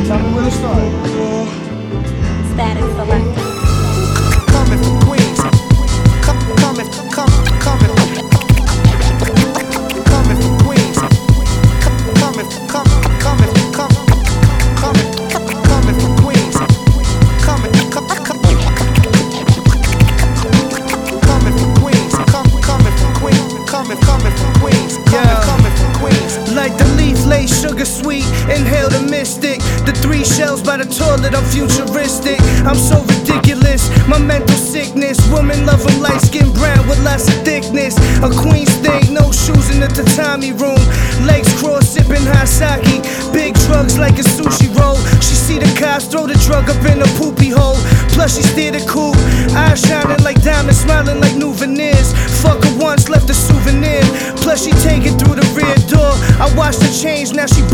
Tell me where to start. Static Selector. Coming from Queens. Coming from Queens. Coming from Queens. Coming from Queens. Coming from Queens. Like the leaf lace, sugar sweet, inhale the mystic. The 3 shells by the toilet, I'm futuristic. I'm so ridiculous, my mental sickness. Women love them light skin brown with lots of thickness. A queen's thing, no shoes in the tatami room. Legs crossed, sipping hot sake. Big drugs like a sushi roll. She see the cops throw the drug up in a poopy hole. Plus she steer the coupe, eyes shining like diamonds, smiling like new veneers. Fuck her once, left a souvenir. Plus she take it through the rear door. I watched her change, now she